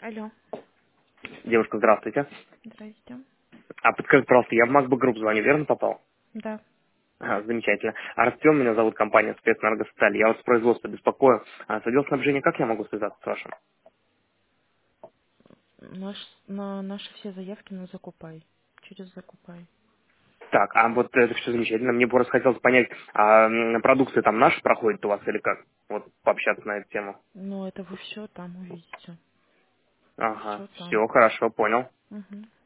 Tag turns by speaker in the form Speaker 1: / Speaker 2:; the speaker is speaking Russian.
Speaker 1: Алло.
Speaker 2: Девушка, здравствуйте.
Speaker 1: Здрасте.
Speaker 2: А подскажите, пожалуйста, я в MacBook Group звоню, верно попал?
Speaker 1: Да.
Speaker 2: Ага, замечательно. Артем, меня зовут, компания «Спецэнергосталь». Я вас с производства беспокою. С отдел снабжения как я могу связаться с вашим?
Speaker 1: На наши все заявки на закупай. Через закупай.
Speaker 2: Так, а вот это все замечательно. Мне просто хотелось понять, продукция там наши проходит у вас или как? Вот пообщаться на эту тему.
Speaker 1: Но это вы все там увидите.
Speaker 2: Ага,
Speaker 1: Все там.
Speaker 2: все, хорошо, понял.
Speaker 1: Угу.